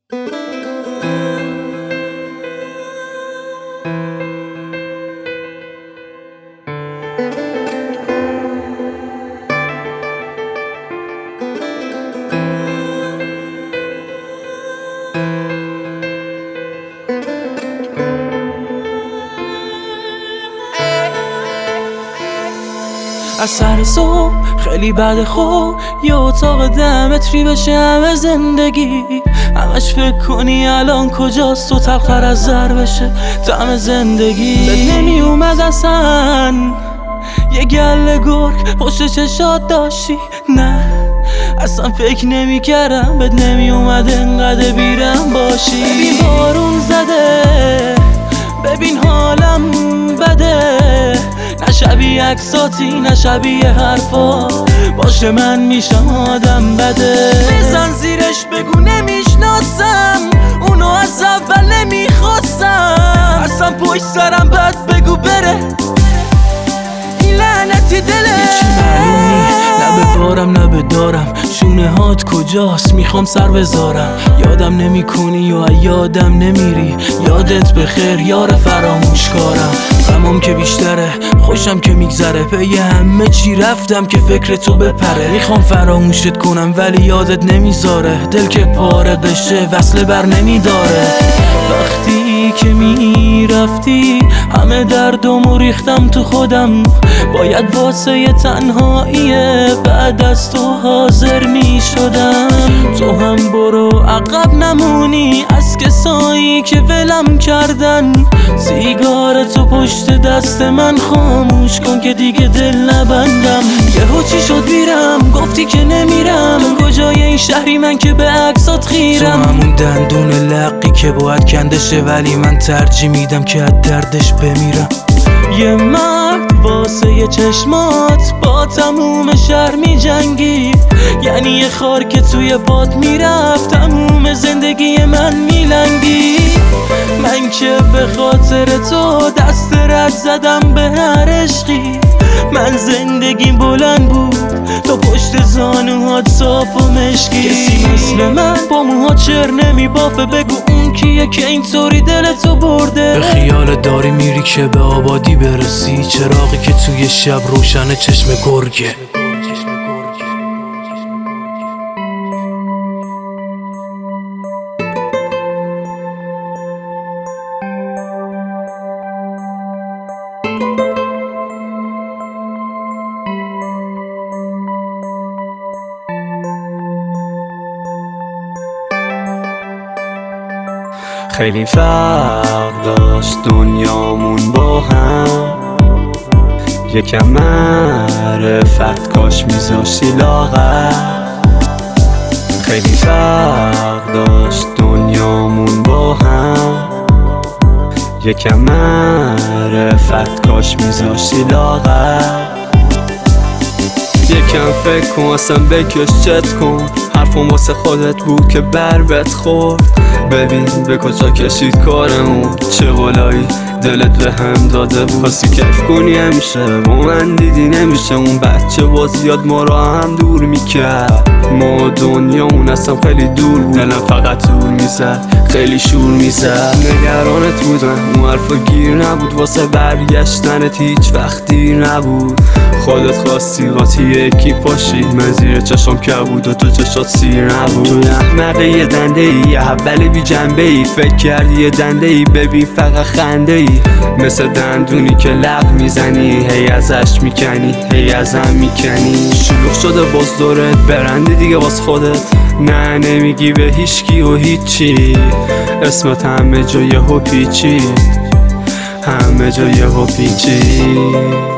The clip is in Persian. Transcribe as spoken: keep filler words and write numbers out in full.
از سر صبح خیلی بعد خوب یه اتاق ده متری بشه همه زندگی، همش فکر کنی الان کجاست و تلختر از زر بشه طعم زندگی. بد نمی اومد اصلا یه گله گرگ پشت چشات داشتی، نه اصلا فکر نمی کردم بد نمی اومد انقدر بیرم باشی. ببین بارون زده، ببین حالم بده، نه شبیه عکساتی نه شبیه حرفا، باشه من میشم آدم بده. بزن زیرش بگو نمیشناسم اونو از اول نمیخواستم، اصلا پشت سرم بد بگو بره این لعنتی دله. هیچی معلوم نی، نه به بارم نه به دارم، شونه هات کجاست میخوام سر بذارم. یادم نمی کنی یا یادم نمیری، یادت بخیر یار فراموشکارم. غمام که بیشتره خوشم که میگذره، پی همه چی رفتم که فکر تو بپره. میخوام فراموشت کنم ولی یادت نمیذاره، دل که پاره بشه وصله بر نمیداره. وقتی که میرفتی همه دردمو ریختم تو خودم، باید واسه یه تنهاییه بعد از تو حاضر میشدم. تو هم برو عقب نمونی از کسایی که ولم کردن، سیگار تو پشت دست من خاموش کن که دیگه دل نبندم. یهو چی شد میرم گفتی که نمیرم، کجای این شهری من که به عکسات خیرم. تو همون دندون لقی که باید کندشه ولی من ترجیح میدم که از دردش بمیرم. یه مرد واسه یه چشمات با تموم شهر می جنگی، یعنی یه خار که توی پات میرفت تموم زندگی من میلنگی. من که به خاطر تو دست رد زدم به هر عشقی، من زندگیم بلند بود تو پشت زانوهات صاف و مشکی. کسی مثل من با موها چر نمی بافه، بگو اون کیه که اینطوری دلتو برده. به خیال داری میری که به آبادی برسی، چراغی که توی شب روشن چشم گرگه. خیلی فرق داشت دنیامون با هم، یکم معرفت کاش میذاشتی لاغر. خیلی فرق داشت دنیامون با هم، یکم معرفت کاش میذاشتی لاغر. یکم فکر کن اصلا بکش چت کن، حرفم واسه خودت بود که بر بهت خورد. ببین به کجا کشید کارمون، چه بالایی دلت به هم داده بود. خواستی کیف کنی همیشه با من دیدی نمیشه، اون بچه باز یاد ما را هم دور میکرد. ما دنیا اون اصلا خیلی دور بود، دلم فقط دور میزد خیلی شور میزد. نگرانت بودم اون حرفا گیر نبود، واسه برگشتنت هیچ وقت دیر نبود. خودت خواستی قاطی یکی پاشی، من زیر چشم کبود و تو چشات سیر نبود. تو احمقه یه دنده ای، یه حبل بی جنبه ای، فکر کردی یه دنده ای ببین فقط خنده ای. مثل دندونی که لب میزنی هی ازش میکنی هی ازم میکنی. شلوغ شده باز دورت برندی دیگه باز خودت، نه نمیگی به هیچکی و هیچی. اسمت همه جا یهو پیچی، همه جا یهو پیچی.